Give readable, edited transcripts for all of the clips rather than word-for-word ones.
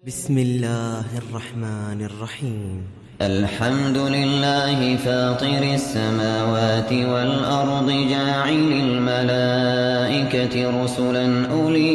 بسم الله الرحمن الرحيم. الحمد لله فاطر السماوات والأرض جاعل الملائكة رسلا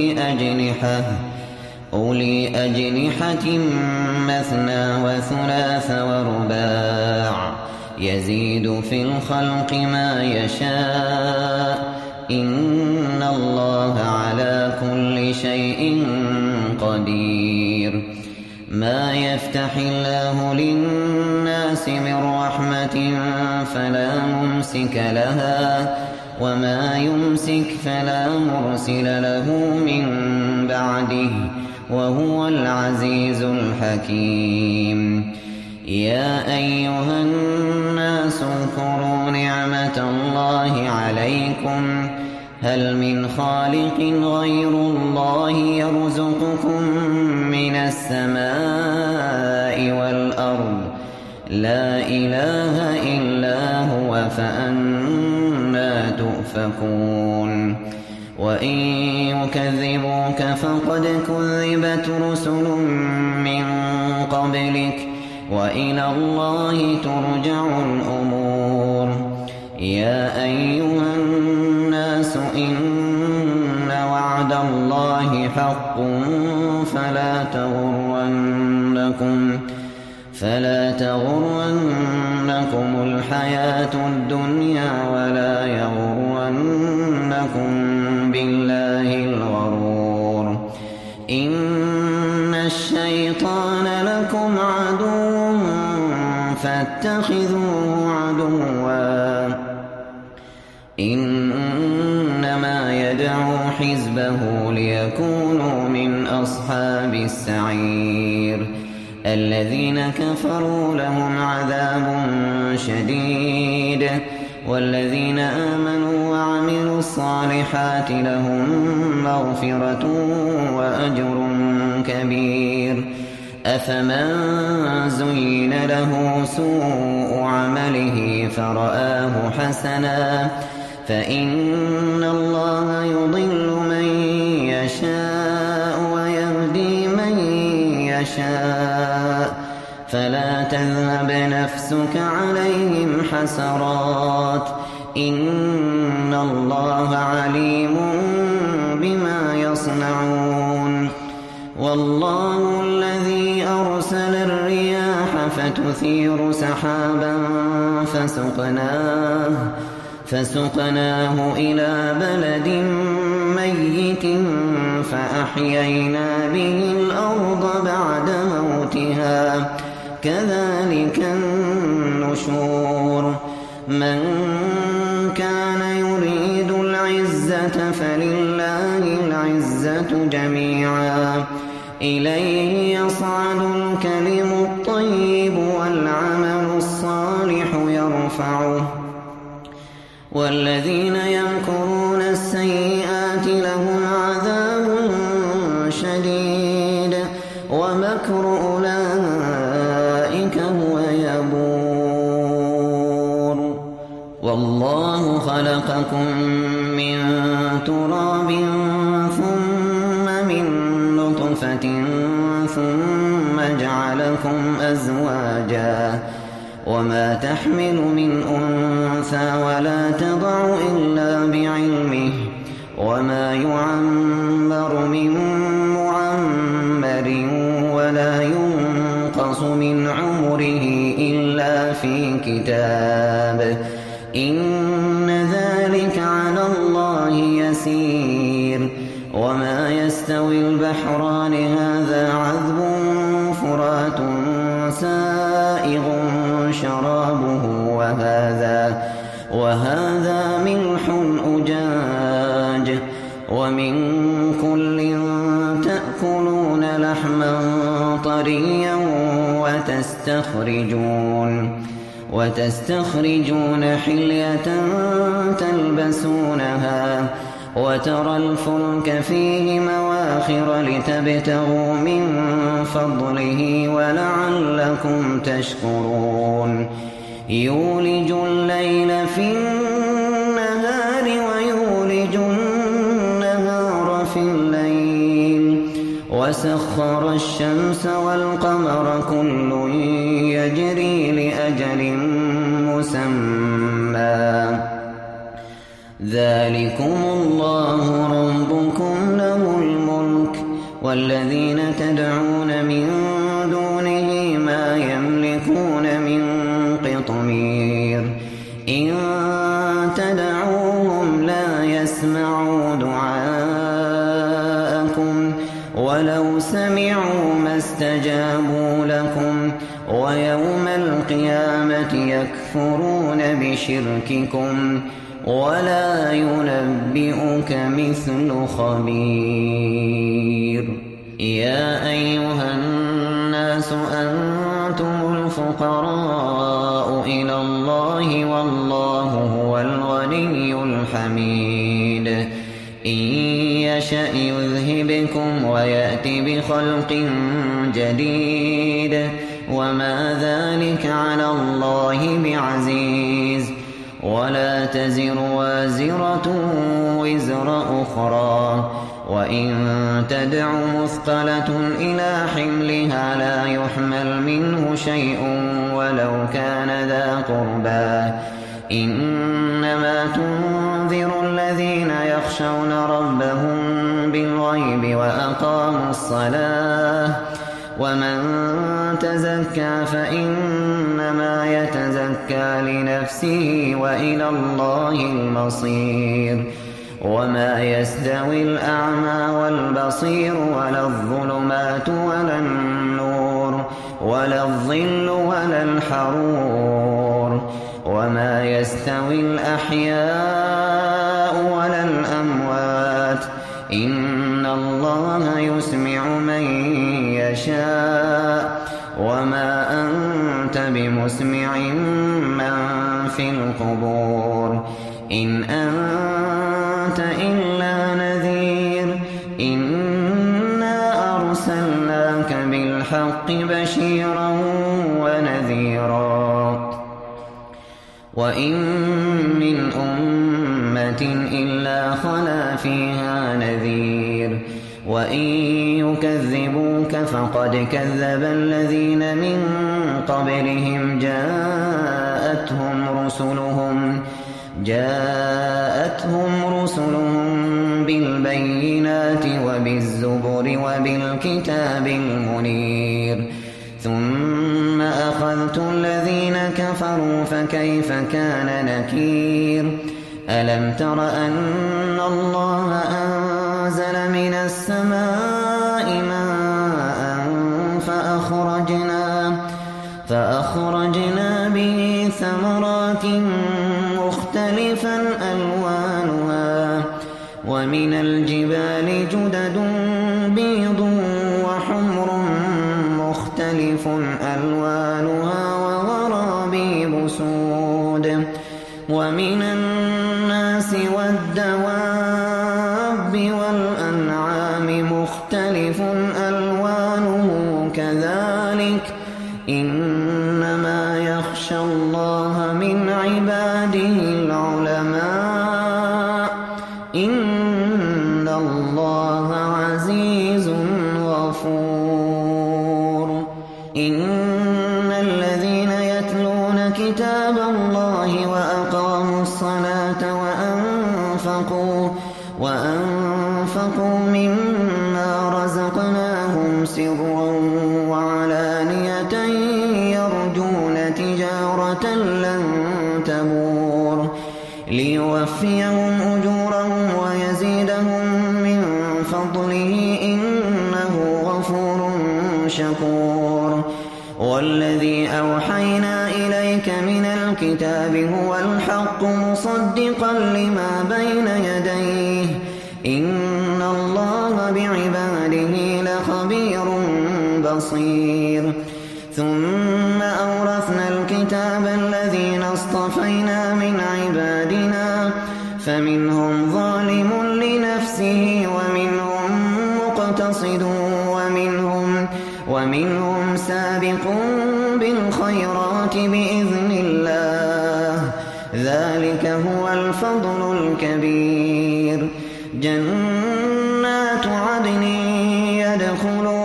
أولي أجنحة مثنى وثلاث ورباع يزيد في الخلق ما يشاء إن الله على كل شيء قدير. ما يفتح الله للناس من رحمة فلا ممسك لها وما يمسك فلا مرسل له من بعده وهو العزيز الحكيم. يا أيها الناس اذكروا نعمة الله عليكم هل من خالق غير الله يرزقكم من السماء والأرض لا إله إلا هو فأنى تؤفكون. وإن يكذبوك فقد كذبت رسل من قبلك وإلى الله ترجع الأمور. يا أيها الناس إن وعد الله حق فلا تغرنكم الحياة الدنيا ولا يغرنكم بالله الغرور. إن الشيطان لكم عدو فاتخذوه عدوا إنما يدعو حزبه ليكونوا من أصحاب السعير. الذين كفروا لهم عذاب شديد والذين آمنوا وعملوا الصالحات لهم مغفرة وأجر كبير. أفمن زين له سوء عمله فرآه حسنا فإن الله يضل من يشاء ويهدي من يشاء فلا تذهب نفسك عليهم حسرات إن الله عليم بما يصنعون. والله الذي أرسل الرياح فتثير سحابا فسقناه إلى بلد ميت فأحيينا به الأرض بعد موتها كذلك النشور. من كان يريد العزة فلله العزة جميعا إليه يصعد الكلم الطيب والعمل الصالح يرفعه والذين يمكرون السيئات لهم عذاب شديد ومكر أولئك هو يبور. والله خلقكم من تراب ثم من نطفة ثم جعلكم أزواجا وما تحمل من أنثى ولا تضع إلا بعلمه وما يعمر من معمر ولا ينقص من عمره إلا في كتاب إن ذلك على الله يسير. وما يستوي البحران هذا عذب فرات سائغ شرابه وهذا ملح أجاج ومن كل تأكلون لحما طريا وتستخرجون حلية تلبسونها وترى الفلك فيه مواخر لتبتغوا من فضله ولعلكم تشكرون. يولج الليل في النهار ويولج النهار في الليل وسخر الشمس والقمر كل يجري لأجل مسمى ذلكم الله ربكم له الملك والذين تدعون من دونه ما يملكون من قطمير إن تدعوهم لا يسمعوا دعاءكم ولو سمعوا ما استجابوا لكم ويوم القيامة يكفرون بشرككم ولا ينبئك مثل خبير يا أيها الناس أنتم الفقراء إلى الله والله هو الغني الحميد إن يشأ يذهبكم ويأت بخلق جديد وما ذلك على الله بعزيز ولا تزر وازرة وزر أخرى وإن تدع مثقلة إلى حملها لا يحمل منه شيء ولو كان ذا قربى إنما تنذر الذين يخشون ربهم بالغيب وأقاموا الصلاة ومن تزكى فإنما يتزكى لنفسه وإلى الله المصير وما يستوي الأعمى والبصير ولا الظلمات ولا النور ولا الظل ولا الحرور وما يستوي الأحياء ولا الأموات إن الله يسمع من يشاء وما أنت بمسمع من في القبور إن أنت إلا نذير إنا أرسلناك بالحق بشيرا ونذيرا وإن من أمة إلا خلا فيها نذير وإن يكذبوك فقد كذب الذين من قبلهم جاءتهم رسلهم بالبينات وبالزبر وبالكتاب المنير ثم أخذت الذين كفروا فكيف كان نكير ألم تر أن الله أنزل من السماء ماء فأخرجنا به ثمرات مختلفا ألوانها ومن الجبال جدد بيض وحمر مختلف ألوانها وغرابيب سود ومن الناس والدواب والأنعام مختلف ألوانه كذلك إنما يخشى الله من عباده العلماء إن الله عزيز غفور إن الذين يتلون كتاب الله وأقاموا الصلاة وأنفقوا مما رزقناهم سرا وعلانية يرجون تجارة لن تبور ليوفيهم أجورهم ويزيدهم من فضله إنه غفور شكور والذي أوحينا إليك من الكتاب هو الحق مصدقا لما بين يديه إن الله بعباده لخبير بصير ثم أورثنا الكتاب الذين اصطفينا من عبادنا فمنهم ظالم لنفسه ومنهم مقتصد ومنهم سابق بالخيرات بإذن الله ذلك هو الفضل الكبير جنات عدن يدخلون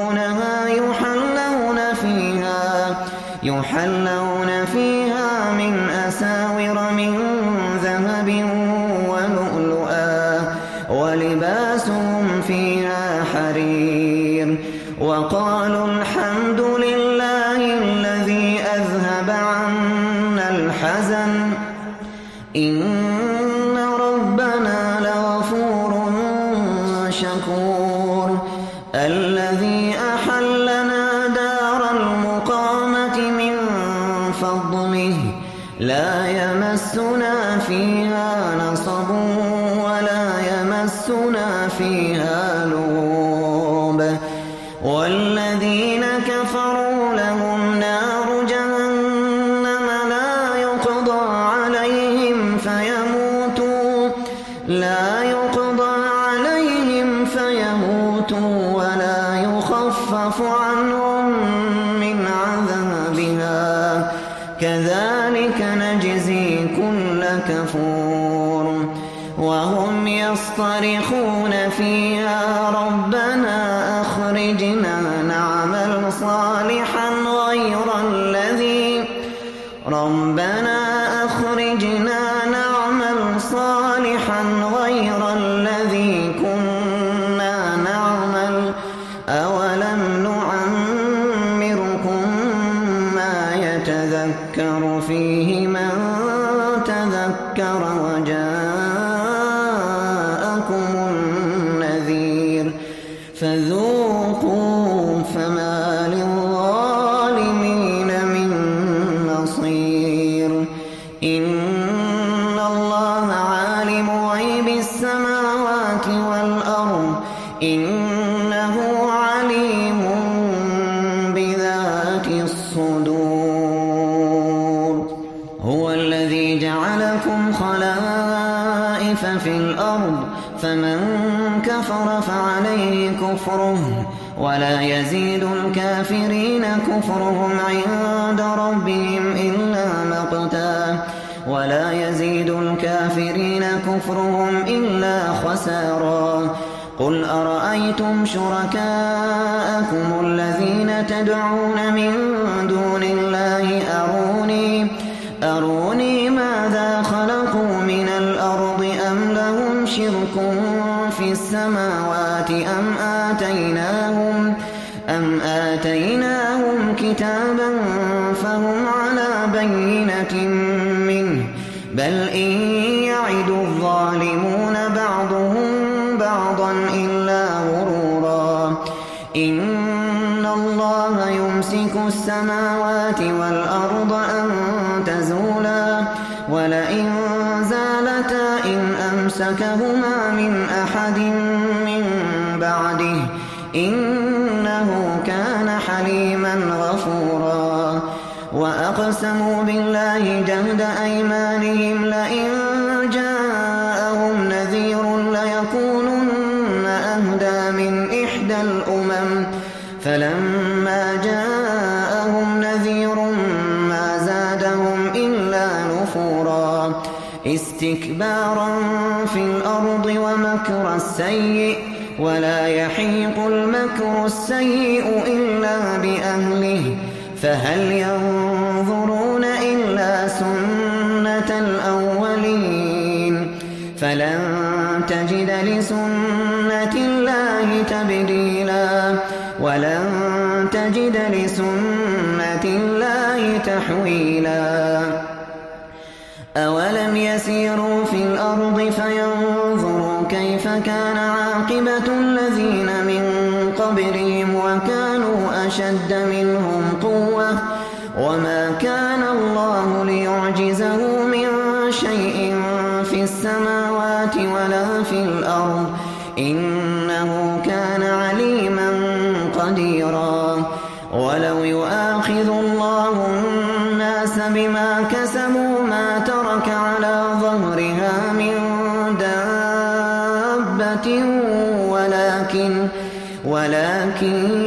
يحلون فيها من أساور من ذهب ولؤلؤا ولباسهم فيها حرير وقالوا الحمد لله الذي أذهب عنا الحزن إن ربنا لغفور شكور الذي أحلنا دار المقامة من فضله لا يمسنا فيها نصب ولا يمسنا فيها لغوب والذين كفروا لهم نار جهنم لا يقضى عليهم فيموتوا ولا يخفف عنهم من عذابها كذلك نجزي كل كفور وهم يصطرخون فيها ربنا أخرجنا نعمل صالحا غير الذي كنا نعمل أولم نعمركم ما يتذكر فيه من تذكر وجاءكم النذير فذوقوا فما للظالمين من نصير إن الله عالم غيب السماوات والأرض إنه عليم بذات الصدور هو الذي جعلكم خلائف في الأرض فمن كفر فعليه كفره ولا يزيد الكافرين كفرهم عند ربهم إلا مقتا ولا يزيد الكافرين كفرهم إلا خسارا قل أرأيتم شركاءكم الذين تدعون من دون الله أروني ماذا خلقوا من الأرض أم لهم شرك في السماوات أم آتيناهم كتابا فهم على بينة منه بل إن يعد الظالمون بعضهم بعضا إلا غرورا إن الله يمسك السماوات والأرض أن تزولا ولئن زالتا إن أمسكهما من أحد من بعده إنه كان حليما غفورا وأقسموا بالله جهد أيمانهم لئن جاءهم نذير ليكونن أهدى من إحدى الأمم فلما جاءهم نذير ما زادهم إلا نفورا استكبارا في الأرض ومكر السيء ولا يحيق المكر السيء إلا بأهله فهل ينظرون إلا سنة الأولين فلن تجد لسنة الله تبديلا ولن تجد لسنة الله تحويلا أولم يسيروا في الأرض فينظروا كيف كان عاقبة الذين من قبلهم وكانوا أشد منهم قوة وما كان الله ليعجزه من شيء في السماوات ولا في الأرض إنه كان عليما قديرا ولو يؤاخذ الله الناس بما كسبوا ما ترك على ظهرها من دابة ولكن